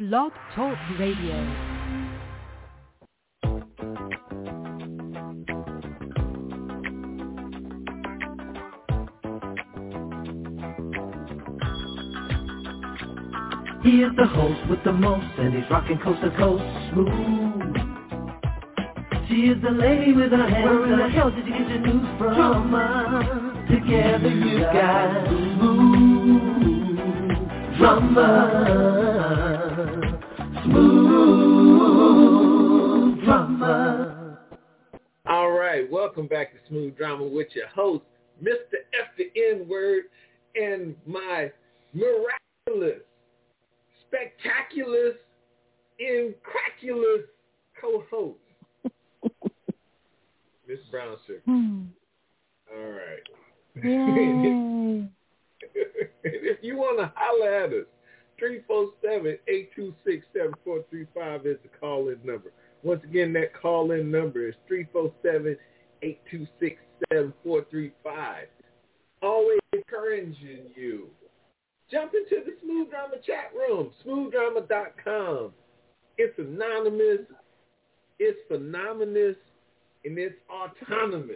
Blog Talk Radio. He is the host with the most, and he's rocking coast to coast, smooth. She is the lady with her hands. Where in the hell did you get your news from? Drama. Together you got smooth drama. Smooth drama. All right, welcome back to Smooth Drama with your host, Mr. F the N-Word, and my miraculous, spectacular, incraculous co-host, Miss Brown Sugar. All right. If you want to holler at us, 347-826-7435 is the call-in number. Once again, that call-in number is 347-826-7435. Always encouraging you. Jump into the Smooth Drama chat room, smoothdrama.com. It's anonymous, it's phenomenous, and it's autonomous.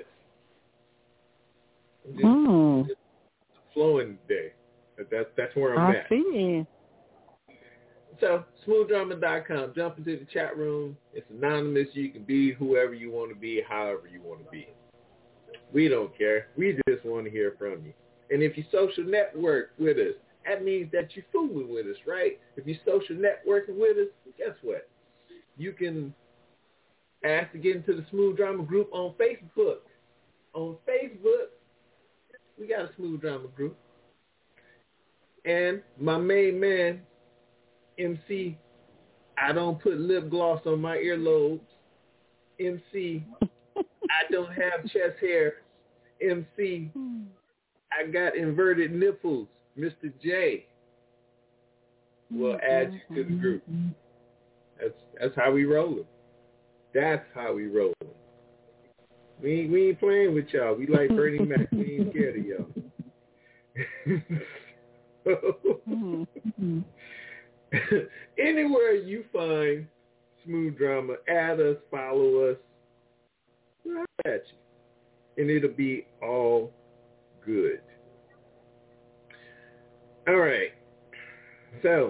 I'm just flowing today. That's where I'm at. I see. So, smoothdrama.com. Jump into the chat room. It's anonymous. You can be whoever you want to be, however you want to be. We don't care. We just want to hear from you. And if you social network with us, that means that you're fooling with us, right? If you're social networking with us, guess what? You can ask to get into the Smooth Drama group on Facebook. On Facebook, we got a Smooth Drama group. And my main man, MC, I don't put lip gloss on my earlobes. MC, I don't have chest hair. MC, I got inverted nipples. Mr. J will add you to the group. That's how we rolling. That's how we rolling. We ain't playing with y'all. We like Bernie Mac. We ain't scared of y'all. Anywhere you find Smooth Drama, add us, follow us, we'll have at you. And it'll be all good. All right. So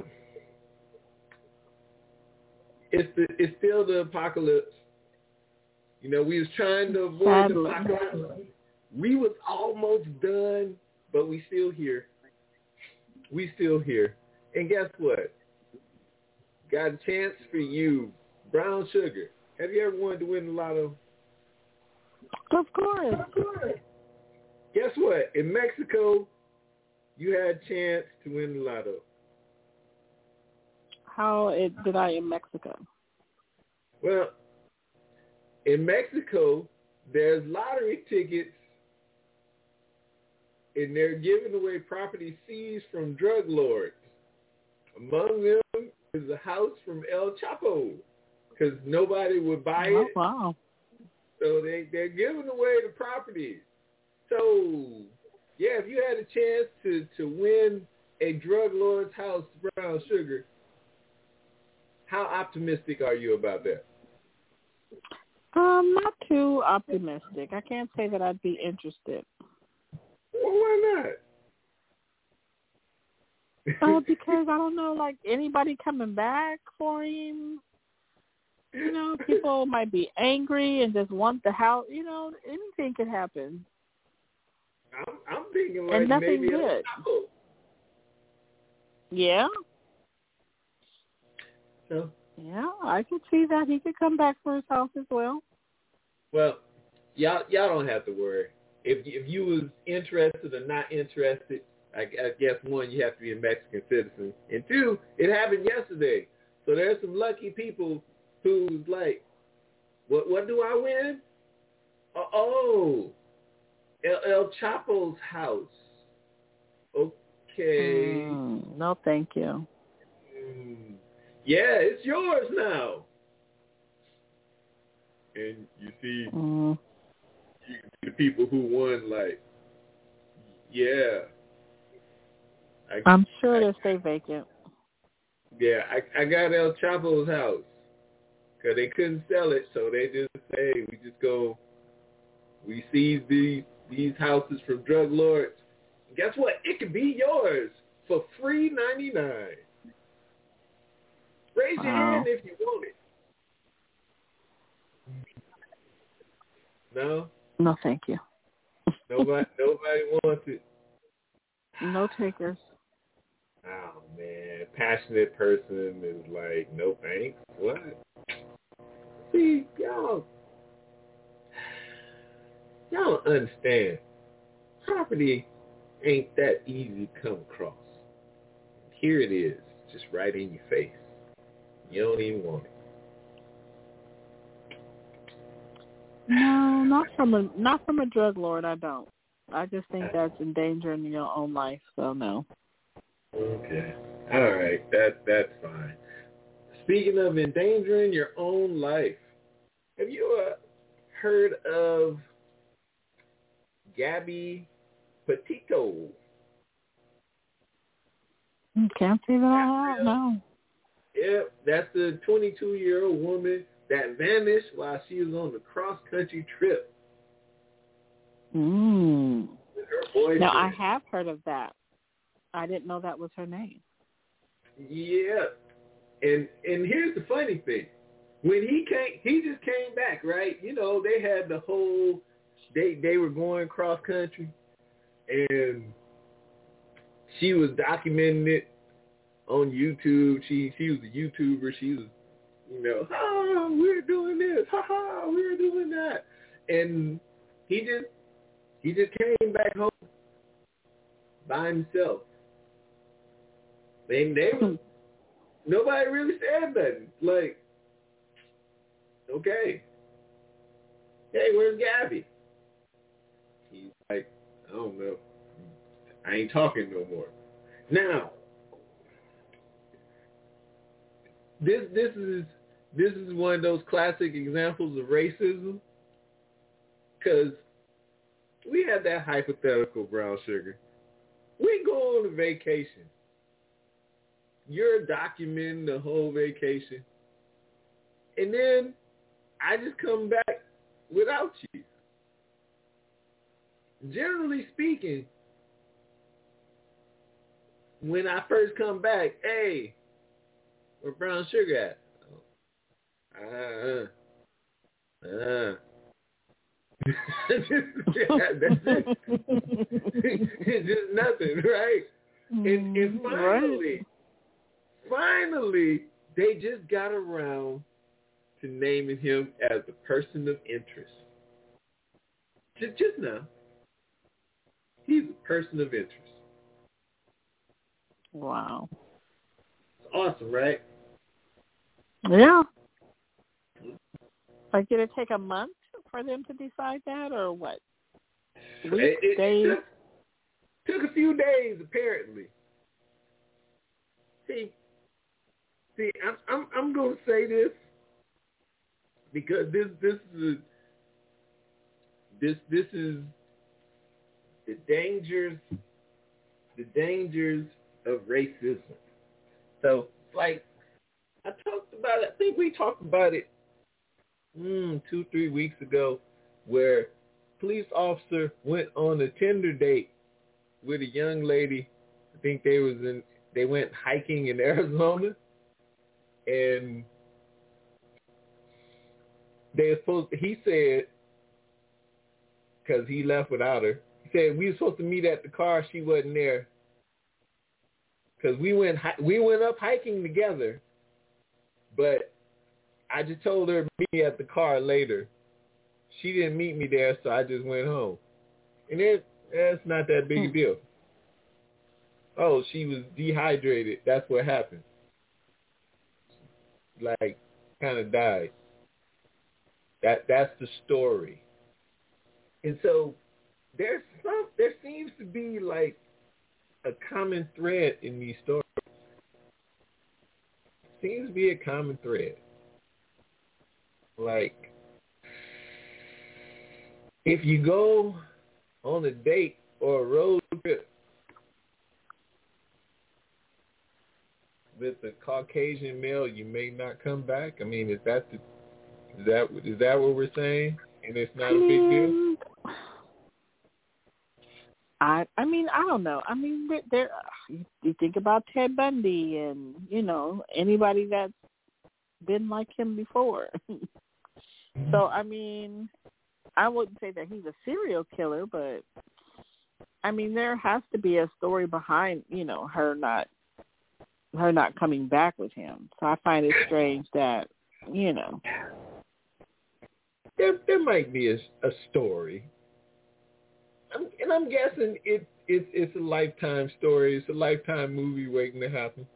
it's still the apocalypse. You know, we was trying to avoid the apocalypse. We was almost done, but we still here. We still here. And guess what? Got a chance for you, Brown Sugar. Have you ever wanted to win the lotto? Of course. Guess what? In Mexico, you had a chance to win the lotto. How did I in Mexico? Well, in Mexico, there's lottery tickets, and they're giving away property seized from drug lords. Among them is a house from El Chapo, because nobody would buy it. Oh, wow. So they're giving away the properties. So, yeah, if you had a chance to win a drug lord's house, Brown Sugar, how optimistic are you about that? Not too optimistic. I can't say that I'd be interested. Well, why not? Because I don't know, like, anybody coming back for him. You know, people might be angry and just want the house. You know, anything could happen. I'm thinking like and nothing maybe good. El Chapo. Yeah. So, yeah, I could see that he could come back for his house as well. Well, y'all don't have to worry. If you was interested or not interested, I guess one, you have to be a Mexican citizen, and two, it happened yesterday. So there's some lucky people who's like, what do I win? Oh, El Chapo's house. Okay. No, thank you. Yeah, it's yours now. And you see the people who won, like, yeah. I'm sure they'll stay vacant. Yeah, I got El Chapo's house because they couldn't sell it, so they just say, we seize these houses from drug lords. And guess what? It could be yours for free $99. Raise your hand if you want it. No? No, thank you. Nobody wants it. No takers. Oh, man. Passionate person is like, no thanks. What? See, y'all don't understand. Property ain't that easy to come across. Here it is, just right in your face. You don't even want it. No, not from a drug lord. I don't. I just think that's endangering your own life. So no. Okay. All right. That's fine. Speaking of endangering your own life, have you heard of Gabby Petito? Can't say that I have. No. Yep, that's the 22-year-old woman that vanished while she was on the cross-country trip. With her boyfriend. Now, I have heard of that. I didn't know that was her name. Yeah. And here's the funny thing. When he just came back, right? You know, they had the whole, they were going cross-country, and she was documenting it on YouTube. She was a YouTuber. She was, you know, we're doing this. We're doing that. And he just came back home by himself. And nobody really said nothing. Like, okay. Hey, where's Gabby? He's like, I don't know. I ain't talking no more. Now, this is one of those classic examples of racism, because we had that hypothetical, Brown Sugar. We go on a vacation. You're documenting the whole vacation, and then I just come back without you. Generally speaking, when I first come back, hey, where Brown Sugar at? That's it. It's just nothing, right? And finally, they just got around to naming him as the person of interest. Just now. He's a person of interest. Wow. It's awesome, right? Yeah. Like, did it take a month for them to decide that, or what? Weeks, days? It took a few days, apparently. See, I'm going to say this because this is the dangers of racism. So, like, I talked about it. I think we talked about it 2-3 weeks ago, where police officer went on a Tinder date with a young lady. I think they went hiking in Arizona, and he said, because he left without her, he said, we were supposed to meet at the car. She wasn't there. Because we went up hiking together, but I just told her to meet me at the car later. She didn't meet me there, so I just went home. And that's not that big a deal. Oh, she was dehydrated. That's what happened. Like, kind of died. That's the story. And so there seems to be like a common thread in these stories. Seems to be a common thread. Like, if you go on a date or a road trip with the Caucasian male, you may not come back. I mean, is that what we're saying? And it's not a big deal. I mean, I don't know. I mean, there. You think about Ted Bundy and, anybody that's been like him before. So, I mean, I wouldn't say that he's a serial killer, but, I mean, there has to be a story behind, her not coming back with him. So I find it strange that, There might be a story. I'm guessing it's a Lifetime story. It's a Lifetime movie waiting to happen.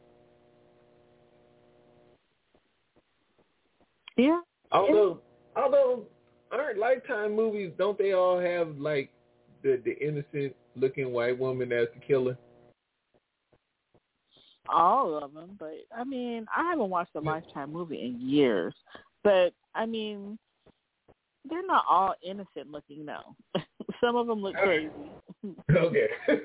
Yeah. Although aren't Lifetime movies, don't they all have like the innocent looking white woman as the killer? All of them, but I mean, I haven't watched a Lifetime movie in years. But I mean, they're not all innocent looking, no. Some of them look crazy. Okay.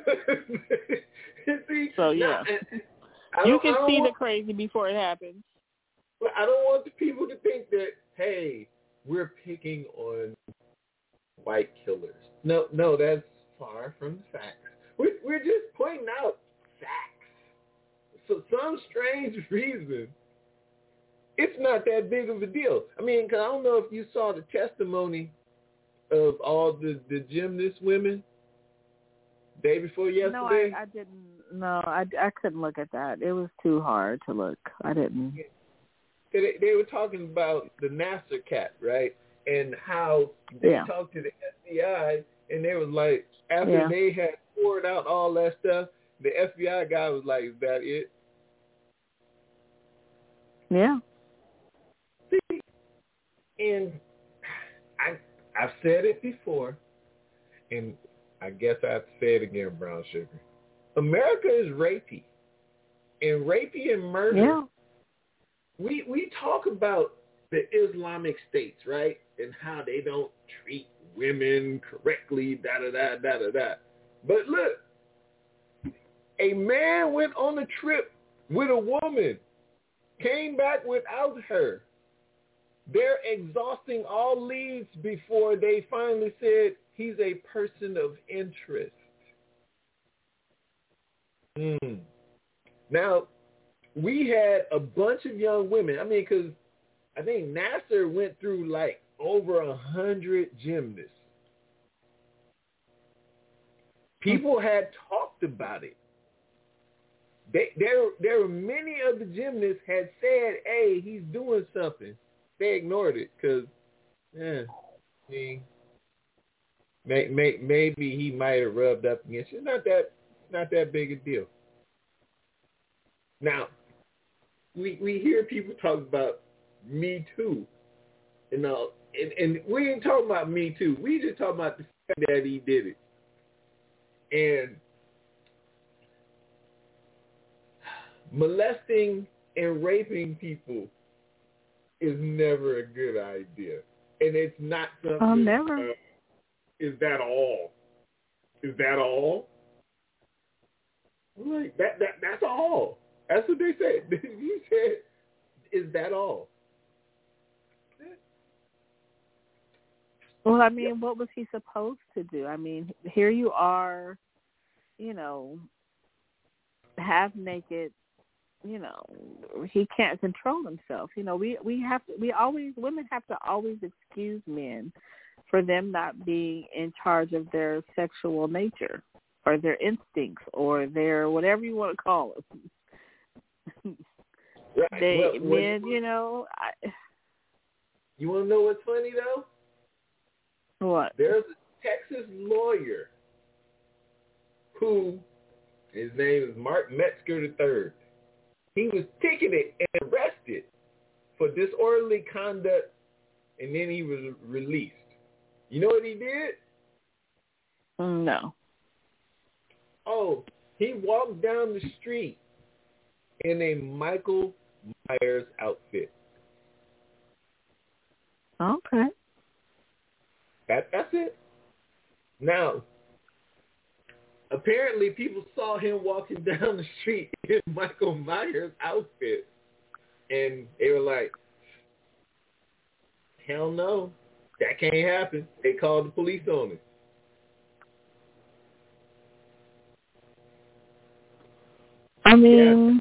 See, so yeah, you can see the crazy before it happens. But I don't want the people to think that, hey, we're picking on white killers. No, that's far from the facts. We're just pointing out facts. For some strange reason, it's not that big of a deal. I mean, cause I don't know if you saw the testimony of all the gymnast women day before yesterday. No, I didn't. No, I couldn't look at that. It was too hard to look. I didn't. They were talking about the Nasser cat, right? And how they talked to the FBI, and they was like, after they had poured out all that stuff, the FBI guy was like, "Is that it?" Yeah. See, and I've said it before, and I guess I have to say it again, Brown Sugar. America is rapey, and rapey and murder. Yeah. We talk about the Islamic states, right, and how they don't treat women correctly, da-da-da. But look, a man went on a trip with a woman, came back without her. They're exhausting all leads before they finally said he's a person of interest. Now, we had a bunch of young women. I mean, because I think Nasser went through like over 100 gymnasts. People had talked about it. There were many of the gymnasts had said, "Hey, he's doing something." They ignored it because, maybe he might have rubbed up against you. Not that big a deal. Now, we hear people talk about Me Too, and we ain't talking about Me Too. We just talking about the fact that he did it. And molesting and raping people is never a good idea, and it's not something. Oh, never. Is that all? Is that all? I'm like that's all. That's what they said. You said, "Is that all?" Well, I mean, what was he supposed to do? I mean, here you are, half naked. He can't control himself. Women have to always excuse men for them not being in charge of their sexual nature or their instincts or their whatever you want to call it. Right. Men, You want to know what's funny though? What? There's a Texas lawyer who, his name is Mark Metzger III. He was ticketed and arrested for disorderly conduct, and then he was released. You know what he did? No. Oh, he walked down the street in a Michael Myers outfit. Okay. That's it. Now, apparently people saw him walking down the street in Michael Myers' outfit, and they were like, hell no, that can't happen. They called the police on it. I mean,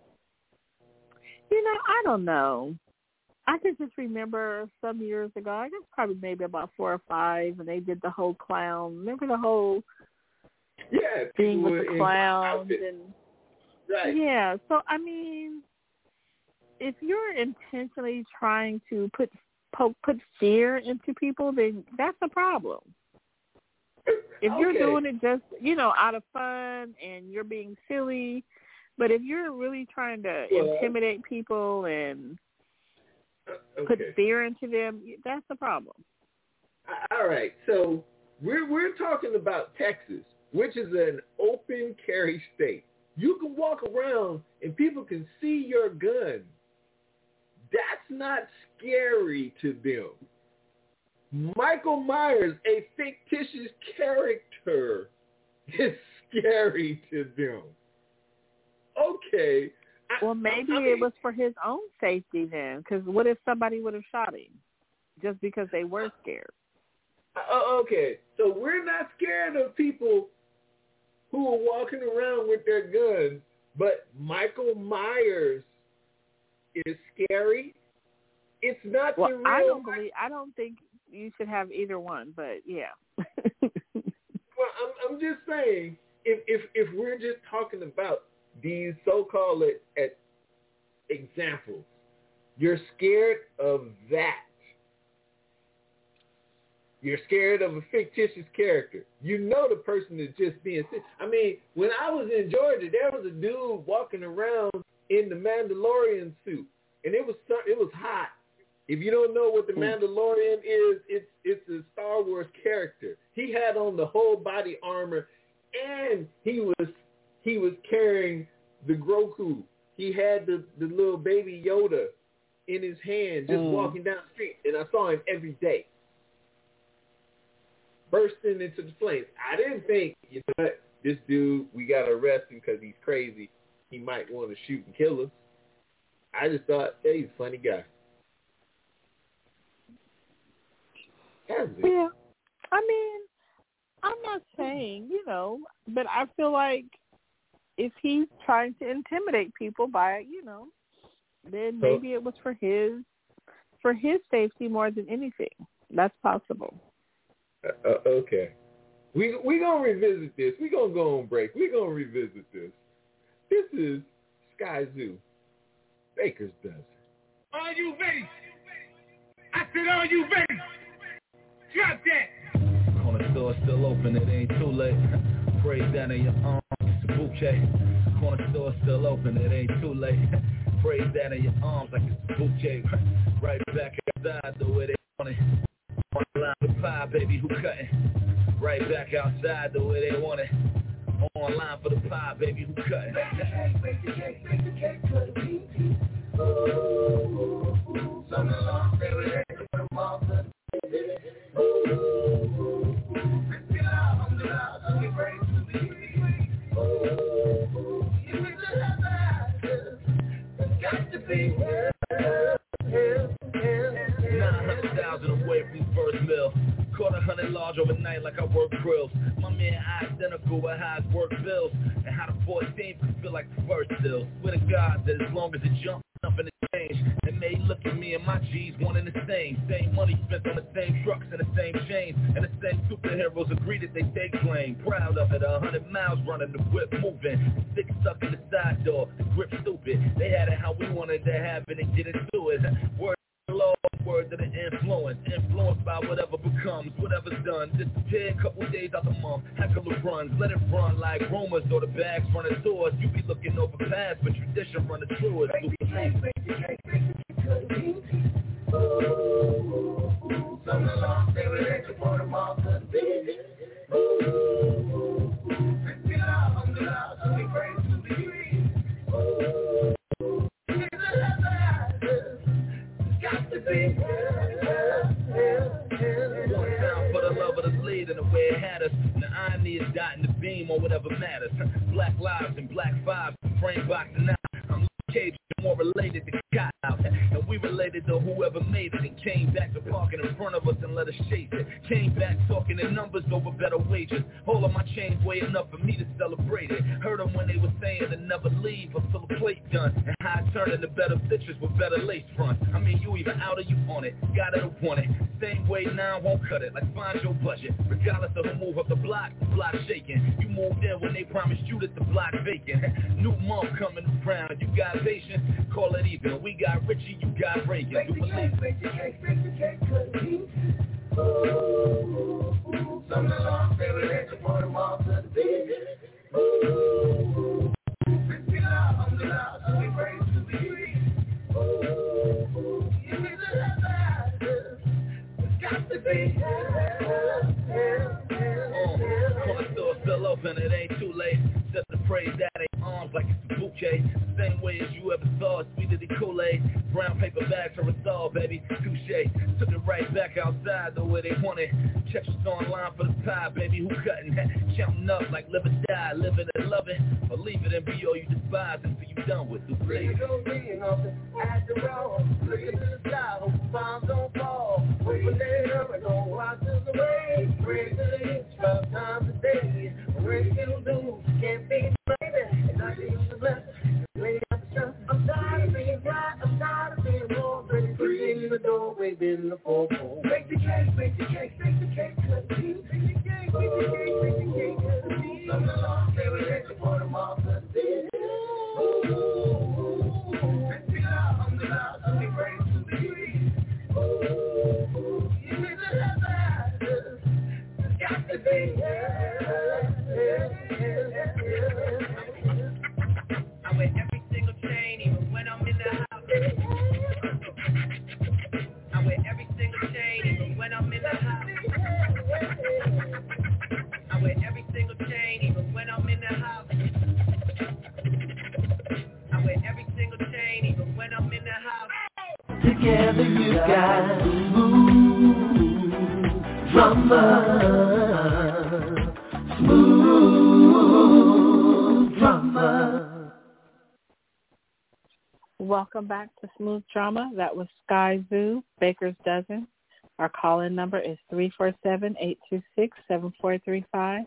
I don't know. I can just remember some years ago, I guess probably maybe about 4 or 5, and they did the whole clown. Remember the whole thing with the clowns? And right. Yeah, so I mean, if you're intentionally trying to put fear into people, then that's a problem. If you're doing it just, out of fun and you're being silly, but if you're really trying to intimidate people and put fear into them, that's a problem. All right, so we're talking about Texas, which is an open carry state. You can walk around and people can see your gun. That's not scary to them. Michael Myers, a fictitious character, is scary to them. Okay. Well, maybe it was for his own safety then, because what if somebody would have shot him just because they were scared? Okay, so we're not scared of people who are walking around with their guns, but Michael Myers is scary. It's not the real. I don't think you should have either one, but yeah. Well, I'm just saying, if we're just talking about these so-called examples, you're scared of that. You're scared of a fictitious character. You know the person is just being sick. I mean, when I was in Georgia, there was a dude walking around in the Mandalorian suit, and it was hot. If you don't know what the Mandalorian is, it's a Star Wars character. He had on the whole body armor, and he was carrying the Grogu. He had the little baby Yoda in his hand, just walking down the street, and I saw him every day, bursting into the flames. I didn't think, you know what, this dude, we got to arrest him because he's crazy. He might want to shoot and kill us. I just thought, hey, he's a funny guy. Yeah. I mean, I'm not saying, but I feel like if he's trying to intimidate people by, then maybe it was for his safety more than anything. That's possible. Okay. We going to revisit this. We're going to go on break. We're going to revisit this. This is Sky Zoo, Baker's Dozen. Are you ready? I said, are you ready? Drop that. Corner store still open, it ain't too late. Praise down in your arms, it's a bouquet. Corner store still open, it ain't too late. Praise down in your arms like it's a bouquet. Right back outside the way they want it. On the line for pie, baby, who cutting? Right back outside the way they want it. Online for the pie, baby, who cutting? Bake the cake, cut the pee. Ooh, something along, they were there to put them all to the ooh, let's get out on the loud, so we break to the ooh, you need to have that, it's got to be here. 900,000 away from the first mill. Caught 100 large overnight like I work grills. My man identical with how his work bills. And how the 14th can feel like the first still. Swear to God that as long as it jumps, nothing to change. And they look at me and my G's one and the same. Same money spent on the same trucks and the same chains. And the same superheroes agree that they take blame. Proud of it, 100 miles running, the whip moving. The stick stuck in the side door, the grip stupid. They had it how we wanted to have it and get into it. Word to the influenced by whatever becomes, whatever's done. Disappear a couple days out the month, heckle the runs, let it run like rumors or the bags running towards. You be looking over past, but tradition running through it. Ooh, something along, they were there to put them all to the baby. Ooh, let's get out on the loud, so we break to the street. Ooh, got to be one time for the love of the lead and the way it had us. The irony is dotting the beam team or whatever matters. Black lives and black vibes, brain boxing out. I'm Cage, more related to God out. And we related to whoever made it and came back to parking in front of us and let us chase it. Came back talking in numbers over better wages. Hold on, my chains way enough for me to celebrate it. Heard them when they were saying to never leave until the plate done. And how I turned into better bitches with better lace fronts. I mean, you either out or you on it. Got it or want it. Same way now, won't cut it. Like find your budget. Regardless of who move up the block shaking. You moved in when they promised you that the block vacant. New month coming around. You got patience, call it even. We got Richie, you got Reagan. Break the cake, cut the beat. Ooh, some of the laws they relate to put them all to the beat. Ooh, we love, so we praise to be. Ooh, you need to have that. It's got to be. Corner store still open, it ain't too late. Set the praise that ain't arms like it's a bouquet. Same way as you ever saw, sweeter than Kool-Aid. Brown paper bags are resolved, baby, touche. Took it right back outside the way they wanted. Check us online for the pie, baby, who cutting that? Counting up like live or die, living and loving. Or leave it and be all you despise until you done with the play. After all, look into the sky, hope the bombs don't fall. Open it up and don't watch us away. Pray to the heat, 12 times a day. We're still doomed, can't be baby. And I can use the blessing, lay out the sun. I'm tired of being right, I'm tired of being wrong. Ready to get in the doorway, been the four-four. Make the cake, cut the beat. Make the cake, cut the beat. Some of the laws they were let you pour them all to the beat. We love, so we praise to be. Ooh, you need to have that. It's got to be. I wear every single chain, even when I'm in the house. I wear every single chain, even when I'm in the house. I wear every single chain, even when I'm in the house. I wear every single chain, even when I'm in the house. Together you got smooth drama. Smooth drama. Welcome back to Smooth Drama. That was Sky Zoo, Baker's Dozen. Our call-in number is 347-826-7435,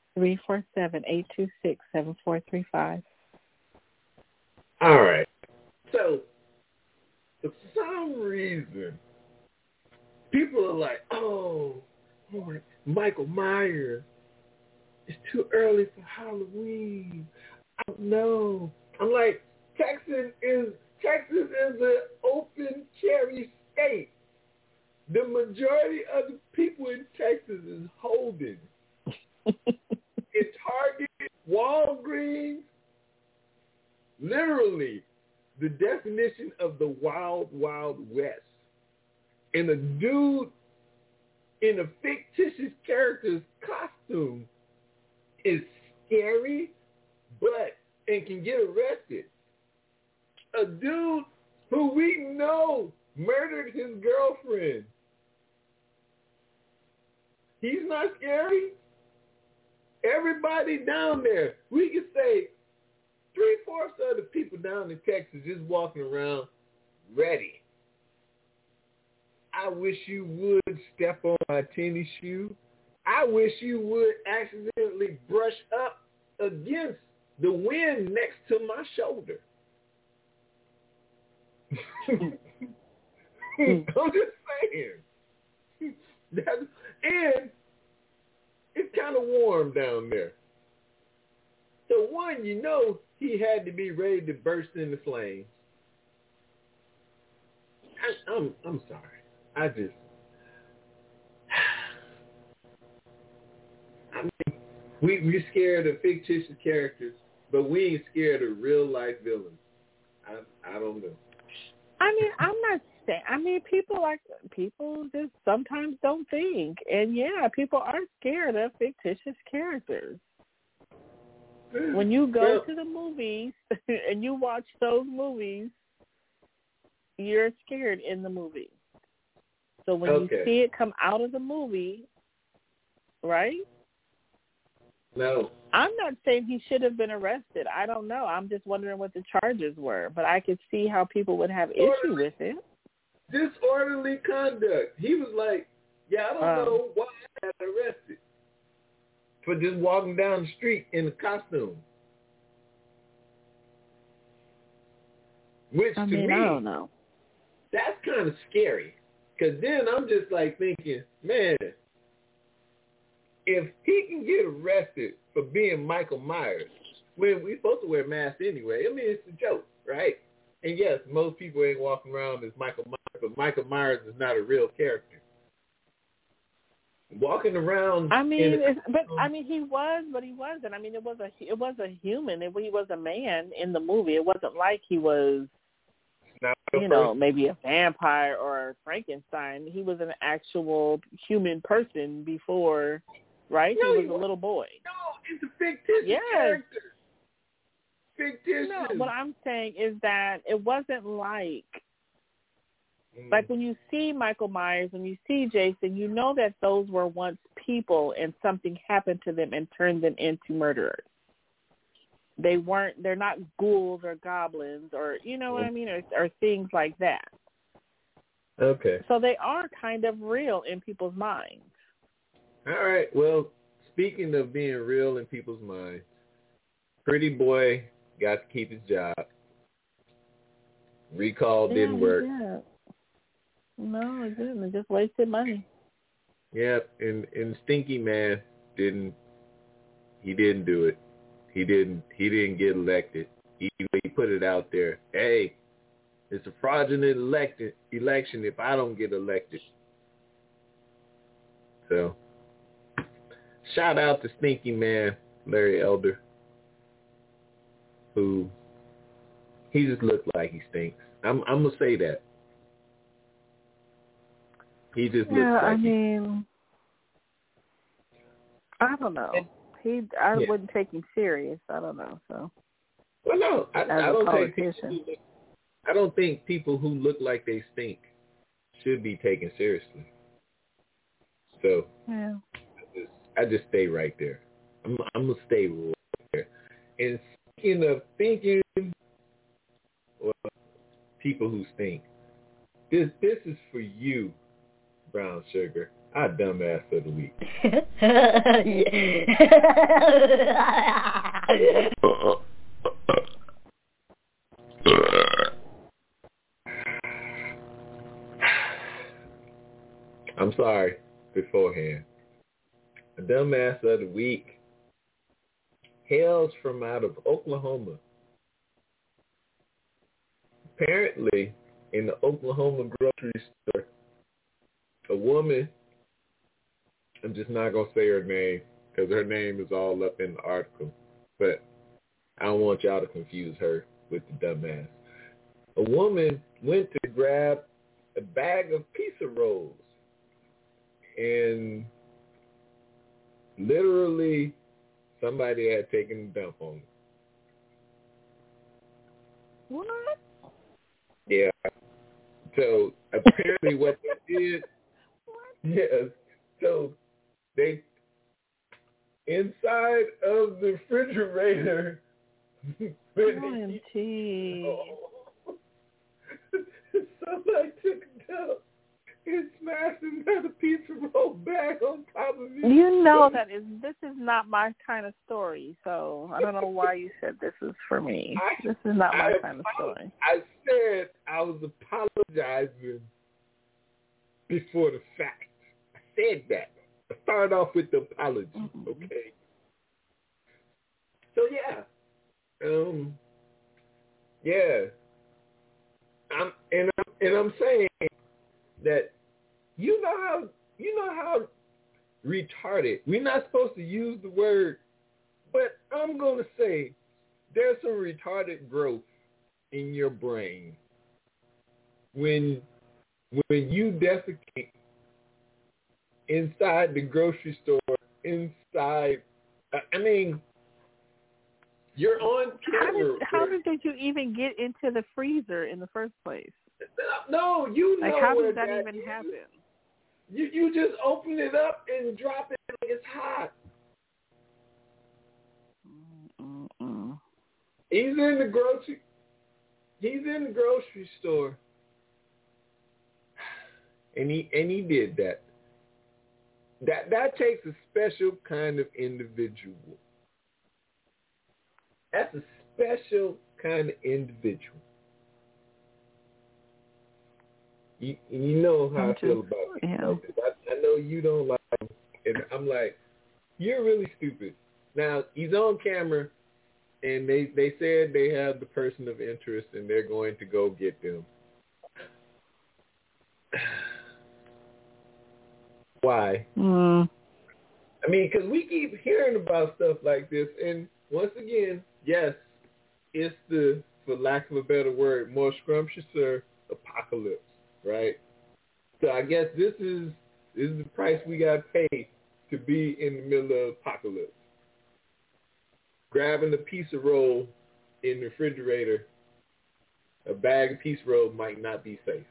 347-826-7435. All right. So, for some reason, people are like, oh Michael Myers, it's too early for Halloween. I don't know. I'm like, Texas is an open carry state. The majority of the people in Texas is holding. It's Target, Walgreens, literally the definition of the wild, wild west. And a dude in a fictitious character's costume is scary, and can get arrested. A dude who we know murdered his girlfriend. He's not scary. Everybody down there, we can say 3/4 of the people down in Texas just walking around ready. I wish you would step on my tennis shoe. I wish you would accidentally brush up against the wind next to my shoulder. I'm just saying. And it's kind of warm down there. So one, he had to be ready to burst into flames. I'm sorry. We're scared of fictitious characters, but we ain't scared of real life villains. I don't know. I mean, I'm not saying. I mean, people just sometimes don't think, and yeah, people are scared of fictitious characters. When you go to the movies and you watch those movies, you're scared in the movie. So when you see it come out of the movie, right? No. I'm not saying he should have been arrested. I don't know. I'm just wondering what the charges were. But I could see how people would have issue with it. Disorderly conduct. He was like, yeah, I don't know why I got arrested for just walking down the street in a costume. Which I to mean, me, I don't know. That's kind of scary. Because then I'm just like thinking, man, if he can get arrested for being Michael Myers, when we're supposed to wear masks anyway, I mean, it's a joke, right? And yes, most people ain't walking around as Michael Myers, but Michael Myers is not a real character. Walking around. I mean, he was, but he wasn't. I mean, it was a human. He was a man in the movie. It wasn't like he was, maybe a vampire or a Frankenstein. He was an actual human person before, right? No, he was a little boy. No, it's a fictitious character. Fictitious. No, what I'm saying is that it wasn't like when you see Michael Myers, when you see Jason, you know that those were once people and something happened to them and turned them into murderers. They're not ghouls or goblins or, you know what I mean, or things like that. Okay. So they are kind of real in people's minds. All right. Well, speaking of being real in people's minds, Pretty Boy got to keep his job. Recall didn't work. Yeah. No, it didn't. It just wasted money. Yep, and Stinky Man didn't do it. He didn't get elected. He put it out there. Hey, it's a fraudulent election if I don't get elected. So, shout out to Stinky Man, Larry Elder, who he just looked like he stinks. I'm gonna say that. He just looks like I mean, I don't know. I wouldn't take him serious. I don't know. So. Well, no, I don't think people who look like they stink should be taken seriously. So yeah, I just stay right there. I'm gonna stay right there. And speaking of thinking, well, people who stink, this is for you, Brown Sugar, our dumbass of the week. I'm sorry beforehand. A dumbass of the week hails from out of Oklahoma. Apparently, in the Oklahoma grocery store, a woman, I'm just not going to say her name because her name is all up in the article, but I don't want y'all to confuse her with the dumbass. A woman went to grab a bag of pizza rolls and literally somebody had taken a dump on it. What? Yeah. So apparently what they did, yes, so they, inside of the refrigerator, somebody took a dump and smashed another pizza roll bag on top of it. You know this is not my kind of story, so I don't know why you said this is for me. This is not my kind of story. I said I was apologizing before the fact. I said that. I started off with the apology, okay? So yeah. I'm saying that you know how retarded. We're not supposed to use the word, but I'm gonna say there's some retarded growth in your brain when you defecate inside the grocery store, inside. I mean, you're on camera. How did you even get into the freezer in the first place? No, you know. Like, how does that even happen? You just open it up and drop it like it's hot. He's in the grocery store, and he did that. That takes a special kind of individual. That's a special kind of individual. You know how I feel about it. Yeah. I know you don't like him, and I'm like, you're really stupid. Now, he's on camera, and they said they have the person of interest, and they're going to go get them. Why? I mean, because we keep hearing about stuff like this, and once again, yes, it's the, for lack of a better word, more scrumptiouser apocalypse, right? So I guess this is the price we got paid to be in the middle of apocalypse. Grabbing a piece of roll in the refrigerator, a bag of piece of roll might not be safe.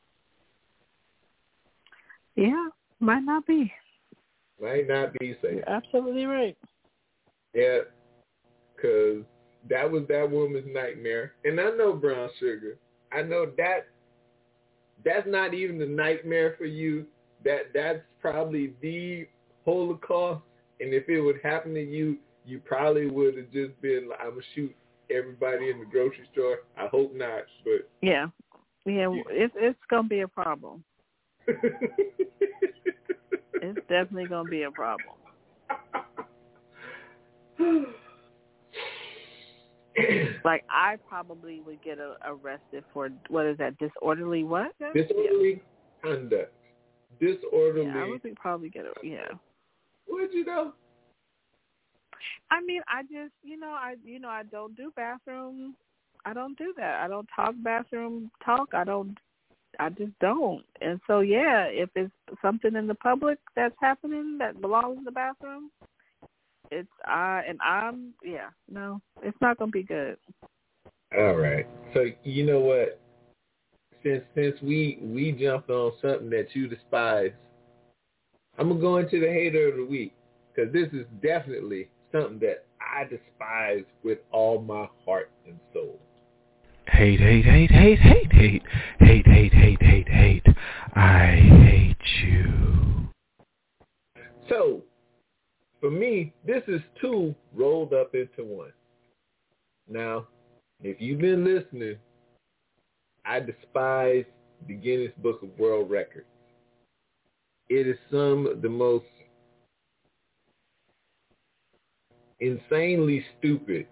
Yeah, might not be. Might not be safe. You're absolutely right. Yeah, because that was that woman's nightmare. And I know, Brown Sugar, I know that's not even the nightmare for you. That's probably the Holocaust. And if it would happen to you, you probably would have just been like, I'm going to shoot everybody in the grocery store. I hope not, but... Yeah, it's going to be a problem. It's definitely going to be a problem. Like, I probably would get arrested for, what is that, disorderly what? Disorderly conduct. Disorderly... Yeah, I would probably get Would you know? I mean, I just, I don't do bathroom. I don't do that. I don't talk bathroom talk. I just don't. And so, yeah, if it's something in the public that's happening that belongs in the bathroom, it's not going to be good. All right. So, you know what? Since we jumped on something that you despise, I'm going to go into the hater of the week, because this is definitely something that I despise with all my heart and soul. Hate. I hate you. So, for me, this is two rolled up into one. Now, if you've been listening, I despise the Guinness Book of World Records. It is some of the most insanely stupid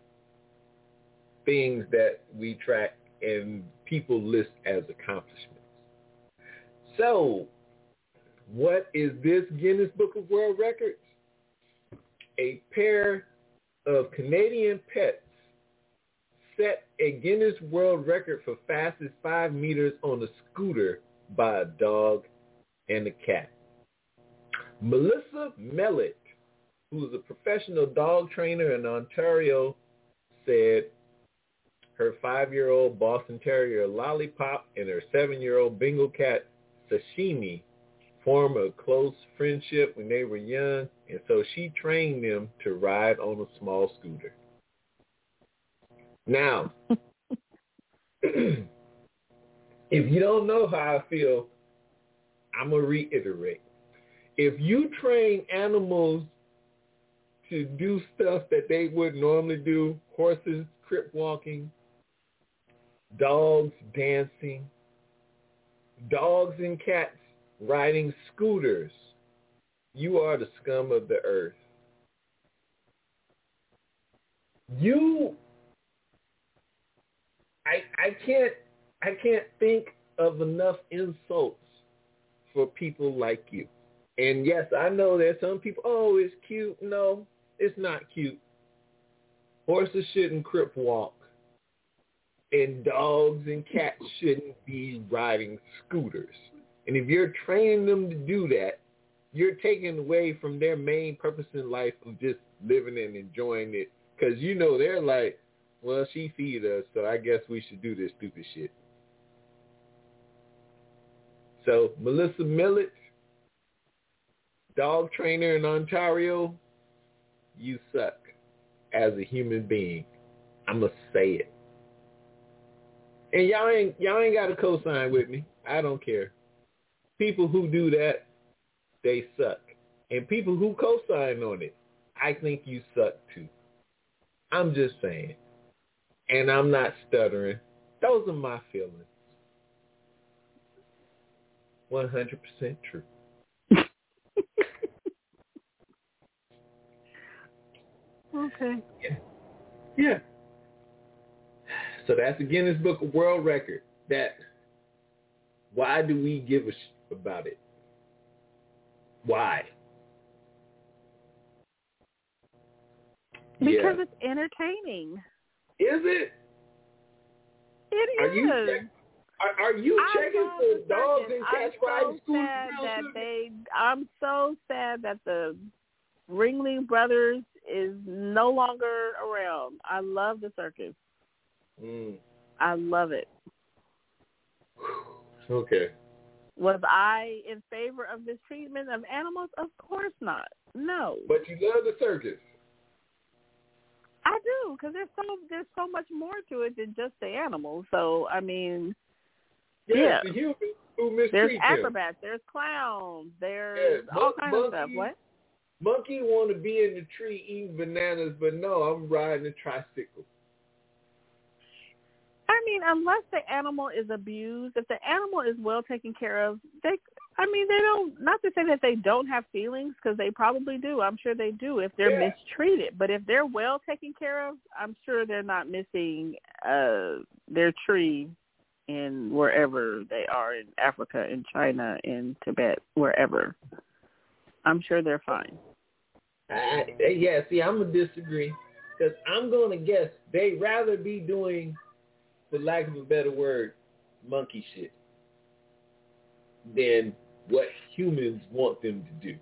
things that we track and people list as accomplishments. So, what is this Guinness Book of World Records? A pair of Canadian pets set a Guinness World Record for fastest 5 meters on a scooter by a dog and a cat. Melissa Mellett, who is a professional dog trainer in Ontario, said her 5-year-old Boston Terrier Lollipop and her 7-year-old Bengal cat Sashimi formed a close friendship when they were young, and so she trained them to ride on a small scooter. Now, if you don't know how I feel, I'm going to reiterate. If you train animals to do stuff that they would normally do, horses crip walking, dogs dancing, dogs and cats riding scooters, you are the scum of the earth. I can't think of enough insults for people like you. And yes, I know there's some people, oh, it's cute. No, it's not cute. Horses shouldn't crip walk. And dogs and cats shouldn't be riding scooters. And if you're training them to do that, you're taking away from their main purpose in life of just living and enjoying it. Because, they're like, well, she feed us, so I guess we should do this stupid shit. So, Melissa Millett, dog trainer in Ontario, you suck as a human being. I'm going to say it. And y'all ain't got to co-sign with me. I don't care. People who do that, they suck. And people who co-sign on it, I think you suck too. I'm just saying. And I'm not stuttering. Those are my feelings. 100% true. Okay. Yeah. So that's the Guinness Book of World Record. Why do we give a about it? Why? Because it's entertaining. Is it? It Are is. you checking for dogs and cats riding schools? I'm so sad that the Ringling Brothers is no longer around. I love the circus. I love it. Okay. Was I in favor of this treatment of animals? Of course not. No. But you love the circus. I do, because there's so much more to it than just the animals. So, I mean, the humans who mistreat there's acrobats, there's clowns, there's all kinds of stuff. What? Monkey want to be in the tree eating bananas, but no, I'm riding a tricycle. I mean, unless the animal is abused, if the animal is well taken care of, they don't, not to say that they don't have feelings, because they probably do. I'm sure they do if they're mistreated. But if they're well taken care of, I'm sure they're not missing their tree in wherever they are, in Africa, in China, in Tibet, wherever. I'm sure they're fine. See, I'm going to disagree, because I'm going to guess they'd rather be doing, for lack of a better word, monkey shit than what humans want them to do.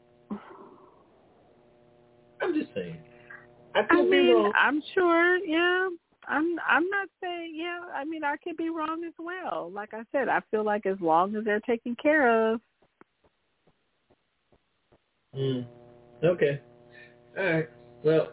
I'm just saying. I could be wrong. I'm sure, yeah. I'm not saying, I mean, I could be wrong as well. Like I said, I feel like as long as they're taken care of. Okay. All right. Well,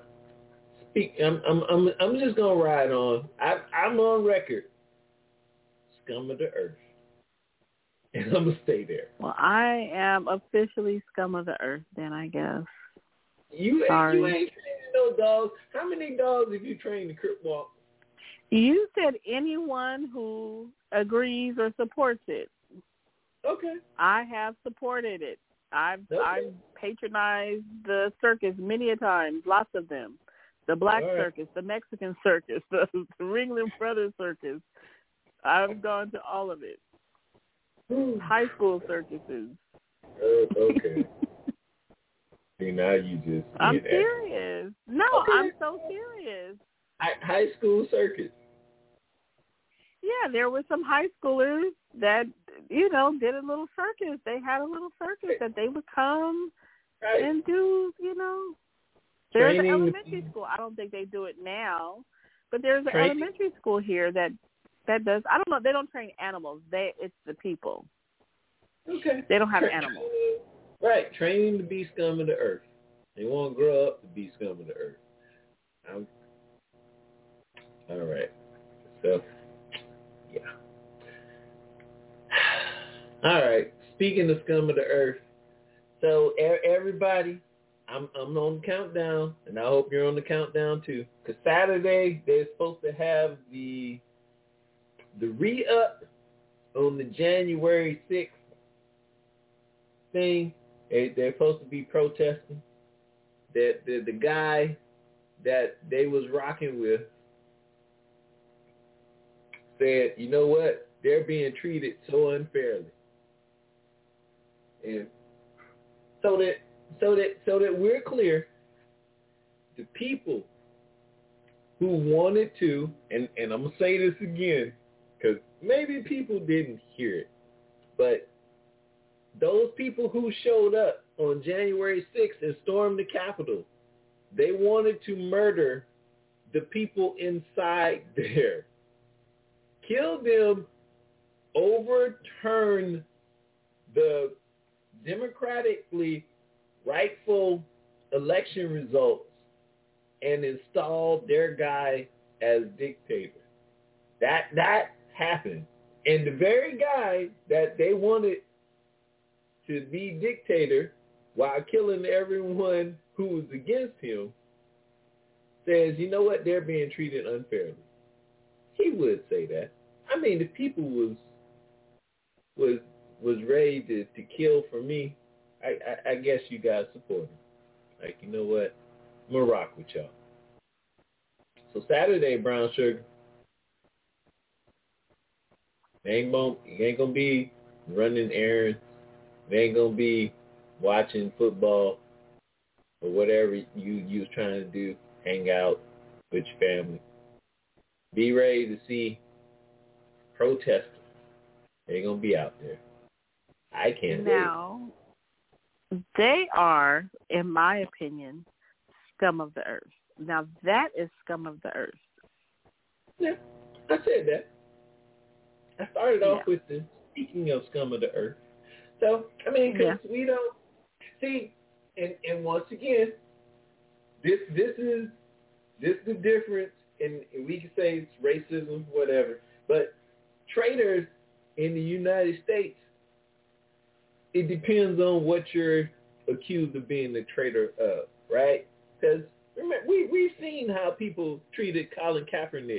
I'm just gonna ride on. I'm on record. Scum of the earth, and I'm gonna stay there. Well, I am officially scum of the earth. Then I guess. You ain't training no dogs. How many dogs have you trained to crip walk? You said anyone who agrees or supports it. Okay. I have supported it. I've patronized the circus many a times, lots of them. The Black Circus, the Mexican Circus, the Ringling Brothers Circus. I've gone to all of it. High school circuses. Okay. See, now you just... I'm serious. No, okay. I'm so serious. High school circus. Yeah, there were some high schoolers that, did a little circus. They had a little circus that they would come and do, There's an elementary school. I don't think they do it now, but there's an elementary school here that does. I don't know. They don't train animals. It's the people. Okay. They don't have animals. Right. Training to be scum of the earth. They want to grow up to be scum of the earth. All right. So, yeah. All right. Speaking of scum of the earth, so everybody, I'm on the countdown, and I hope you're on the countdown too. Because Saturday they're supposed to have the re-up on the January 6th thing. They're supposed to be protesting that the guy that they was rocking with said, you know what? They're being treated so unfairly, and so that we're clear, the people who wanted to, and I'm gonna say this again because maybe people didn't hear it, but those people who showed up on January 6th and stormed the Capitol, they wanted to murder the people inside there. Kill them, overturn the democratically rightful election results, and install their guy as dictator. That happened. And the very guy that they wanted to be dictator while killing everyone who was against him says, you know what, they're being treated unfairly. He would say that. I mean, if people was ready to kill for me, I guess you guys support him. Like, you know what, I'm going to rock with y'all. So Saturday, Brown Sugar, you ain't going to be running errands. You ain't going to be watching football or whatever you was trying to do, hang out with your family. Be ready to see protesters. They're going to be out there. I can't wait. Now, they are, in my opinion, scum of the earth. Now, that is scum of the earth. Yeah, I said that. I started off with the speaking of scum of the earth. So, I mean, because we don't see, and once again, this is the difference, and we can say it's racism, whatever, but traitors in the United States, it depends on what you're accused of being a traitor of, right? Because remember, we've seen how people treated Colin Kaepernick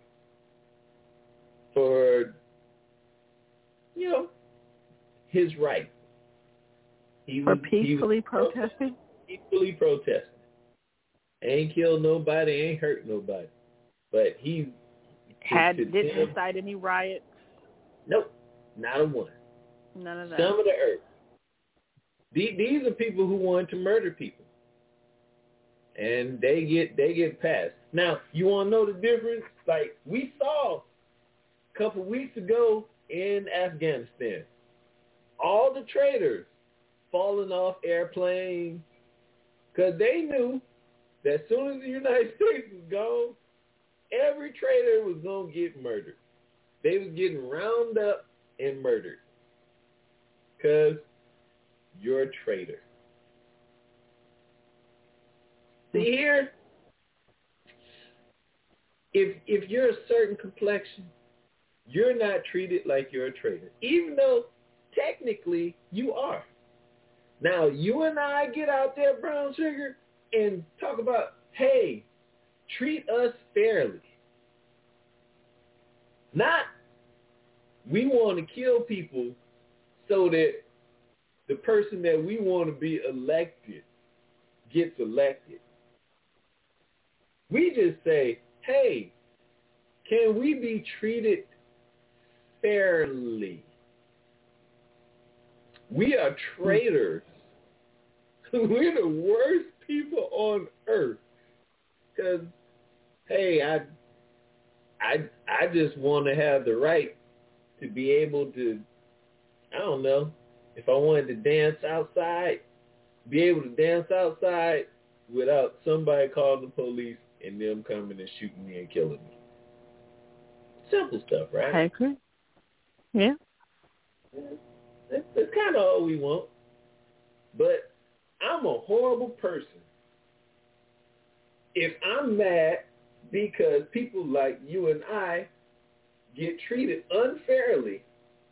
for, you know, his right. He was peacefully protesting. Peacefully protesting. Ain't killed nobody, ain't hurt nobody. But he didn't incite any riots. Nope, not a one. None of that. Scum of the earth. These are people who want to murder people, and they get passed. Now, you want to know the difference? Like we saw a couple weeks ago in Afghanistan, all the traitors falling off airplanes because they knew that as soon as the United States was gone, every traitor was going to get murdered. They was getting rounded up and murdered because you're a traitor. See here, if you're a certain complexion, you're not treated like you're a traitor, even though technically you are. Now, you and I get out there, Brown Sugar, and talk about, hey, treat us fairly. Not, we want to kill people so that the person that we want to be elected gets elected. We just say, hey, can we be treated fairly? We are traitors. We're the worst people on earth. Because, hey, I just want to have the right to be able to, I don't know, if I wanted to dance outside, be able to dance outside without somebody calling the police and them coming and shooting me and killing me. Simple stuff, right? I agree. Yeah. That's kind of all we want. But I'm a horrible person if I'm mad because people like you and I get treated unfairly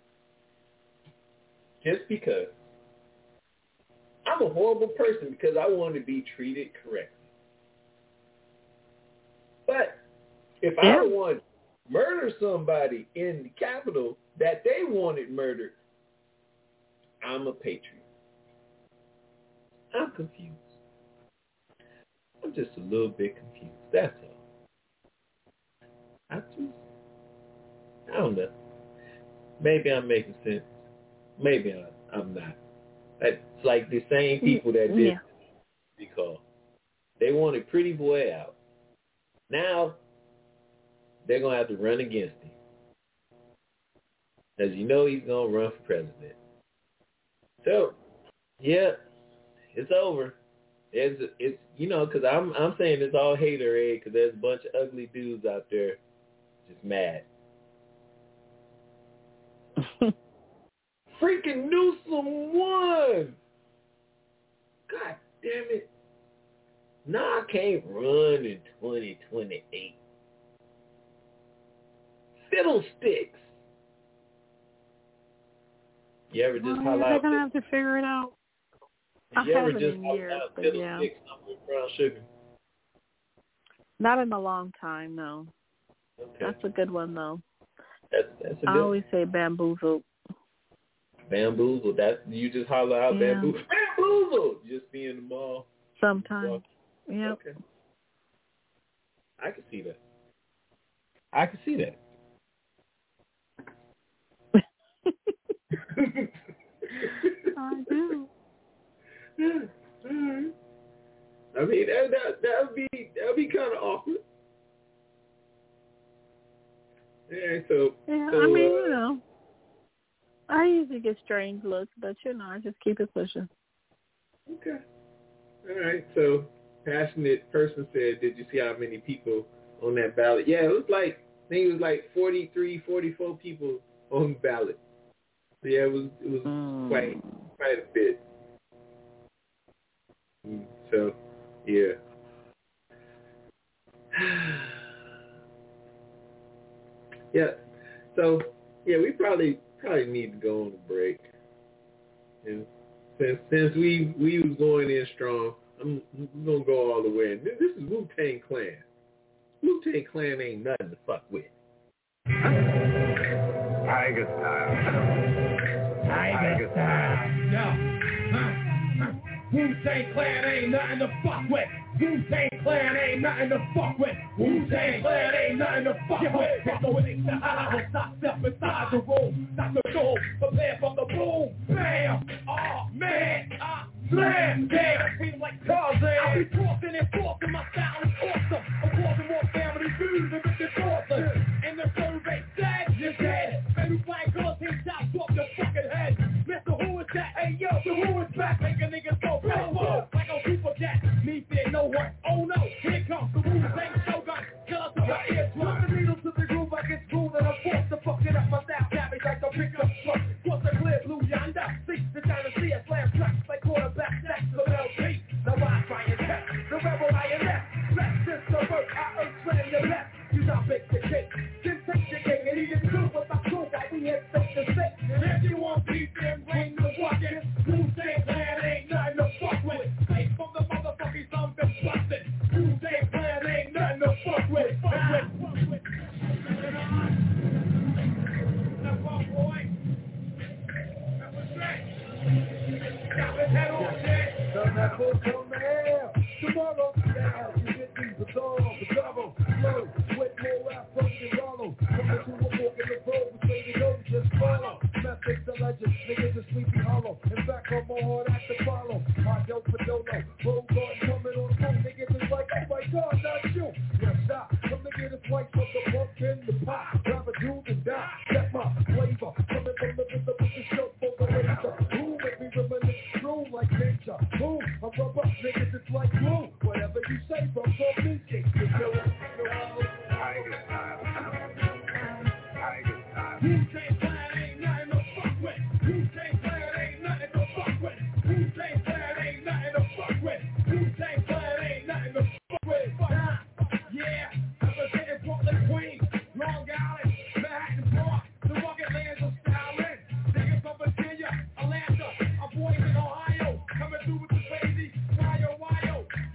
just because. I'm a horrible person because I want to be treated correctly. But if I want to murder somebody in the Capitol that they wanted murdered, I'm a patriot. I'm confused. I'm just a little bit confused. That's all. I don't know. Maybe I'm making sense. Maybe I'm not. It's like the same people that did recall. They wanted Pretty Boy out. Now, they're going to have to run against him. As you know, he's going to run for president. So, yeah, it's over. It's you know, because I'm saying it's all haterade because there's a bunch of ugly dudes out there just mad. Freaking Newsom won! God damn it. Nah, I can't run in 2028. Fiddlesticks. You ever just holler they're out? gonna have to figure it out. You I ever haven't just in holler years, out but yeah. Fiddlesticks with brown sugar? Not in a long time, no. Okay. That's a good one though. That's a good I always say bamboozled. Bamboozled. That you just holler out bamboozled. Bamboozled. You just be in the mall. Sometimes. Yeah. Okay. I can see that. I can see that. I do. I mean that would be kind of awkward. Yeah. So. Yeah. So, I mean, I usually get strange looks, but I just keep it pushing. Okay. All right. So, passionate person said, "Did you see how many people on that ballot?" Yeah, I think it was like 43, 44 people on the ballot. So yeah, it was quite a bit. So, yeah. Yeah. So, yeah, we probably need to go on a break. And since we was going in strong, I'm gonna go all the way. And this is Wu-Tang Clan. Wu-Tang Clan ain't nothing to fuck with. Tiger style. No. Wu-Tang Clan ain't nothing to fuck with. Wu-Tang Clan ain't nothing to fuck with. Wu-Tang Clan ain't nothing to fuck with. There's no way to hide. Stop step inside the room. Stop the door. Prepare for the boom. Bam. Oh man. Slam. Damn. Seems like Tarzan. I'll be talking and forcing. My style is awesome. I'm causing more family views than Richard Dawson. And the survey said you're dead. Baby flying girls hit shots off your fucking head. Mr. Who is that? Hey yo, the who is back? Make a nigga go whoa. Like a super jet. Me fear no one. Oh no, here comes the Wu-Tang Shogun. Kill us with my eardrum. Put the needle to the groove like it's groove. And I'm forced to fuck it up. My style savage like a pickup truck. Cross the clear blue yonder. See the dynasty of slam tracks like quarterback sacks of LP. Now I try and test the rebel INS. Let's just subvert. I earth slam your best. You not bake the cake. Just take your cake and eat it too. With my crew while we hit face to face. If you want beef, then bring the bucket. Wu-Tang Clan ain't nothing to fuck with. Straight from the motherfucking thumb been busted. Wu-Tang Clan ain't nothing to fuck with. That's all, boy. That was great. Got his head on shit. Turn that bull on the air. Tomorrow, now you get these resolve, the double, slow, with more rap from the Rollo. Coming to a walk in the road, we say to go, just follow. Methods the legend, niggas are sleepy hollow. In fact, I'm more hard act to follow. I don't for Dolo, roll guard coming on the phone. Niggas is like, oh my God, not you. Yes, stop. Come to get his wife from the pumpkin, the pot. Grab a dude and die. Step my flavor. Coming from the rhythm with the stroke for the razor. Who make me reminisce true like nature? Who? I rub up niggas, it's like glue. Whatever you say, bro, so me, shake the show. Tiger style. Tiger style. Wu-Tang Clan ain't nothing to fuck with. Wu-Tang Clan ain't nothing to fuck with. Wu-Tang Clan ain't nothing to fuck with. Wu-Tang Clan ain't nothing to fuck with. Nah. Yeah, representing Portland, Queens, Long Island, Manhattan Park, the rugged lands of Styling. Niggas from Virginia, Atlanta, our boys in Ohio, coming through with the crazy, wyo.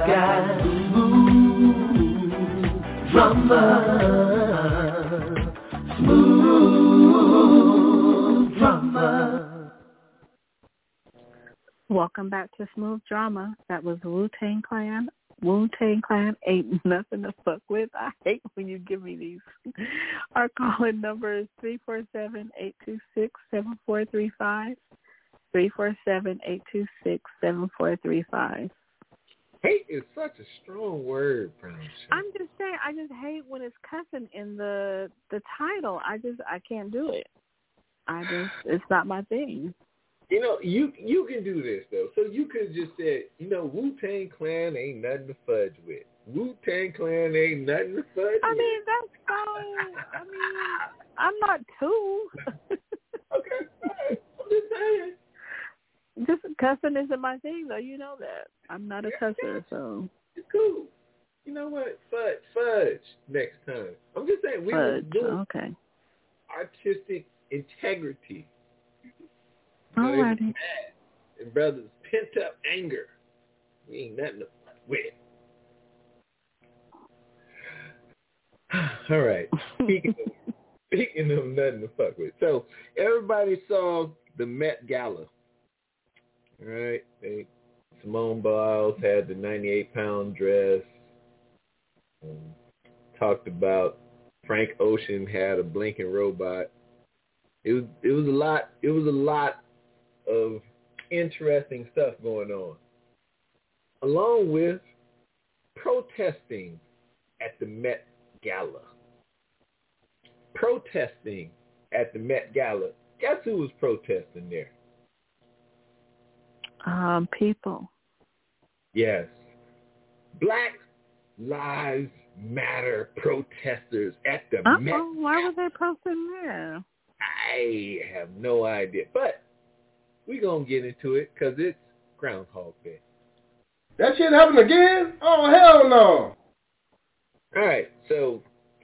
got smooth drama. Smooth drama. Welcome back to Smooth Drama. That was Wu-Tang Clan. Wu-Tang Clan ain't nothing to fuck with. I hate when you give me these. Our call-in number is 347-826-7435. 347-826-7435. Hate is such a strong word, Brown. I'm just saying, I just hate when it's cussing in the title. I can't do it. It's not my thing. You know, you can do this, though. So you could just say, you know, Wu-Tang Clan ain't nothing to fudge with. Wu-Tang Clan ain't nothing to fudge with. I mean, that's fine. I mean, I'm not too. Okay, right. I'm just saying. Just cussing isn't my thing, though. You know that. I'm not a cusser, so. It's cool. You know what? Fudge next time. I'm just saying, we will do okay. artistic integrity. All righty. And brothers, pent up anger. We ain't nothing to fuck with. All right. Speaking of nothing to fuck with. So everybody saw the Met Gala. All right. Simone Biles had the 98-pound dress. Talked about Frank Ocean had a blinking robot. It was a lot. It was a lot of interesting stuff going on, along with protesting at the Met Gala. Protesting at the Met Gala. Guess who was protesting there? People. Yes. Black Lives Matter protesters at the Met Gala. Why were they protesting there? I have no idea. But we're going to get into it because it's Groundhog Day. That shit happened again? Oh, hell no. All right. So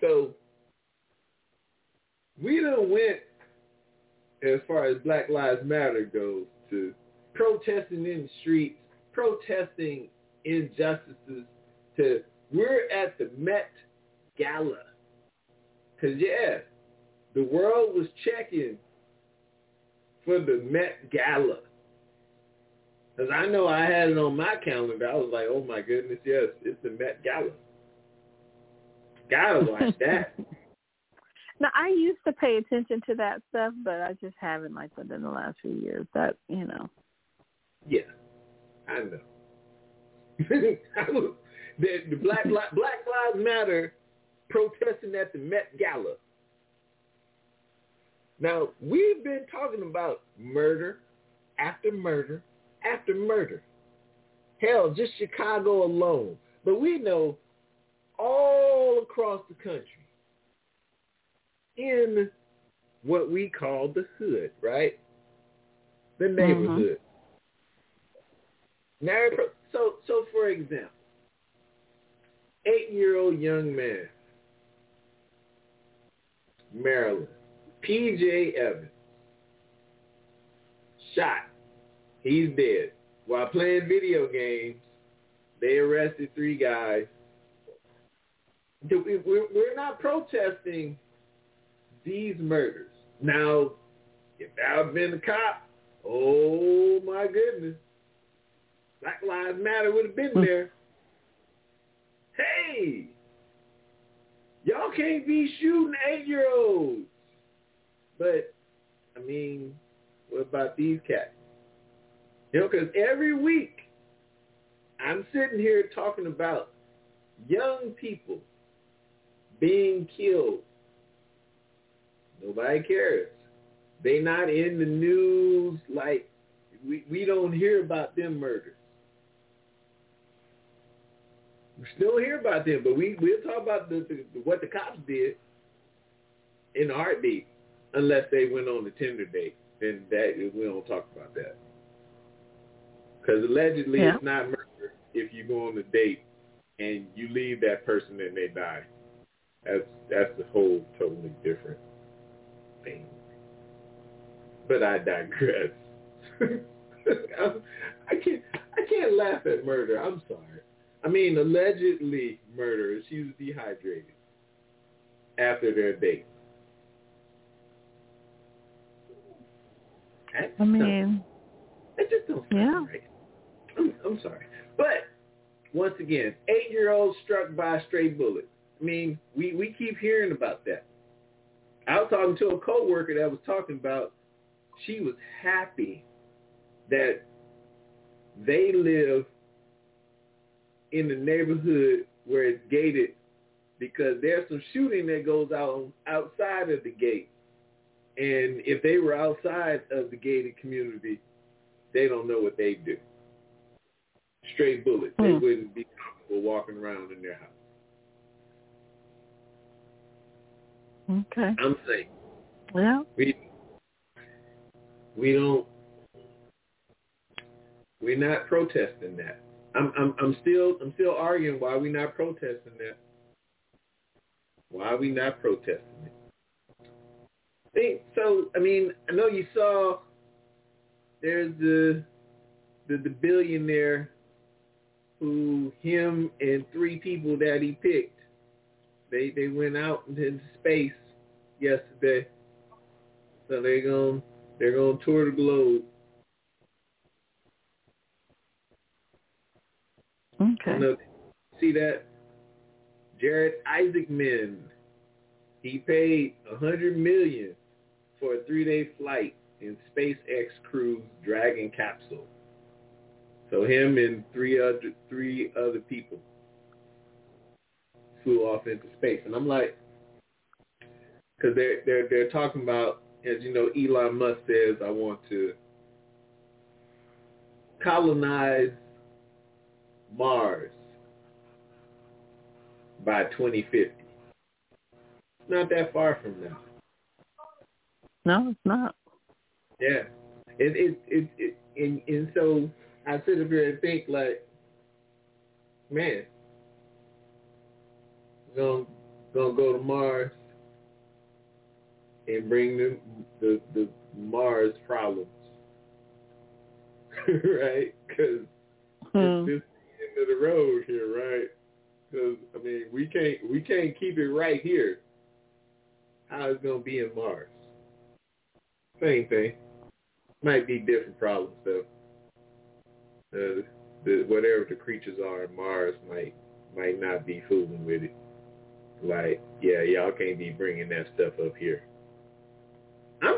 we done went, as far as Black Lives Matter goes, to protesting in the streets, protesting injustices, to we're at the Met Gala. Because, yeah, the world was checking for the Met Gala. Because I know I had it on my calendar. I was like, oh, my goodness, yes, it's the Met Gala. Gotta watch that. Now, I used to pay attention to that stuff, but I just haven't like within the last few years. That, you know. Yeah, I know. The Black Lives Matter protesting at the Met Gala. Now, we've been talking about murder after murder after murder. Hell, just Chicago alone. But we know all across the country, in what we call the hood, right? The neighborhood. Mm-hmm. So for example, 8-year-old young man, Maryland, P.J. Evans, shot. He's dead. While playing video games, they arrested 3 guys. We're not protesting these murders. Now, if I had been a cop, oh my goodness, Black Lives Matter would have been there. Hey, y'all can't be shooting 8-year-olds. But, I mean, what about these cats? You know, because every week I'm sitting here talking about young people being killed. Nobody cares. They not in the news. Like, we don't hear about them murders. We still hear about them, but we'll talk about what the cops did in a heartbeat, unless they went on a Tinder date. Then we don't talk about that. Because allegedly it's not murder if you go on a date and you leave that person and they die. That's a whole totally different thing. But I digress. I can't laugh at murder. I'm sorry. allegedly murdered. She was dehydrated after their date. That just don't sound right. I'm sorry. But, once again, 8-year-old struck by a stray bullet. We keep hearing about that. I was talking to a coworker that was talking about she was happy that they live in the neighborhood where it's gated because there's some shooting that goes on outside of the gate. And if they were outside of the gated community, they don't know what they do. Straight bullets. They wouldn't be comfortable walking around in their house. Okay. I'm saying. Yeah. We're not protesting that. I'm still arguing why we're not protesting that. Why are we not protesting it? So, I know you saw there's the billionaire who him and 3 people that he picked, they went out into space yesterday. So they're gonna tour the globe. Okay. See that? Jared Isaacman, he paid $100 million for a 3-day flight in SpaceX Crew's Dragon capsule. So him and three other people flew off into space, and I'm like, because they're talking about, as you know, Elon Musk says, I want to colonize Mars by 2050. It's not that far from now. No, it's not. Yeah, and so I sit up here and think like, man, we're gonna go to Mars and bring them the Mars problems, right? Because it's just the end of the road here, right? Because we can't keep it right here. How it's gonna be in Mars? Same thing. Might be different problems though. Whatever the creatures are in Mars might not be fooling with it. Like, yeah, y'all can't be bringing that stuff up here. I'm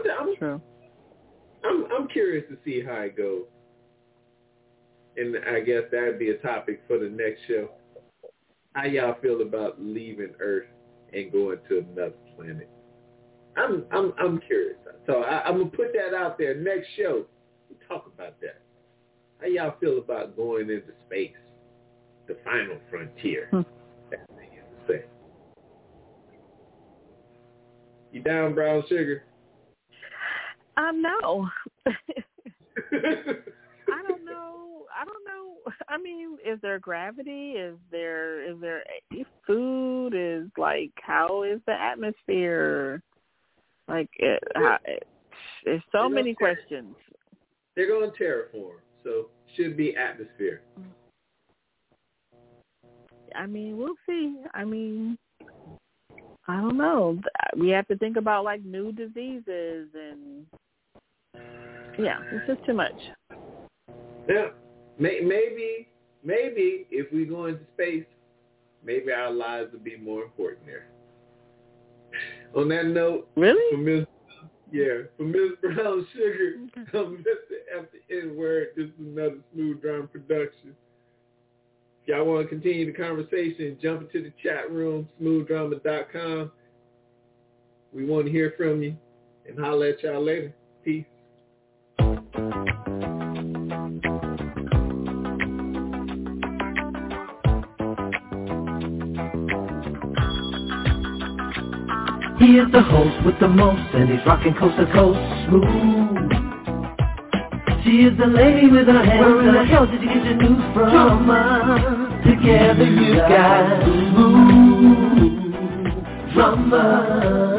curious to see how it goes, and I guess that'd be a topic for the next show. How y'all feel about leaving Earth and going to another planet? I'm curious. So I'm gonna put that out there. Next show, we'll talk about that. How y'all feel about going into space, the final frontier? That's what they used to say. You down, Brown Sugar? No. I don't know. Is there gravity? Is there food? Is how is the atmosphere? There's so many questions. They're going to terraform, so should be atmosphere. We'll see. I don't know. We have to think about new diseases and it's just too much. Yeah, maybe if we go into space, maybe our lives will be more important there. On that note, really? For Ms. Brown Sugar, I'm Mr. F the N-word. This is another Smooth Drama production. If y'all want to continue the conversation, jump into the chat room, smoothdrama.com. We want to hear from you, and holla at y'all later. Peace. He is the host with the most, and he's rocking coast to coast, smooth. She is the lady with her hands. Where in the hell did you get your news from? Drama. Together you got smooth drama.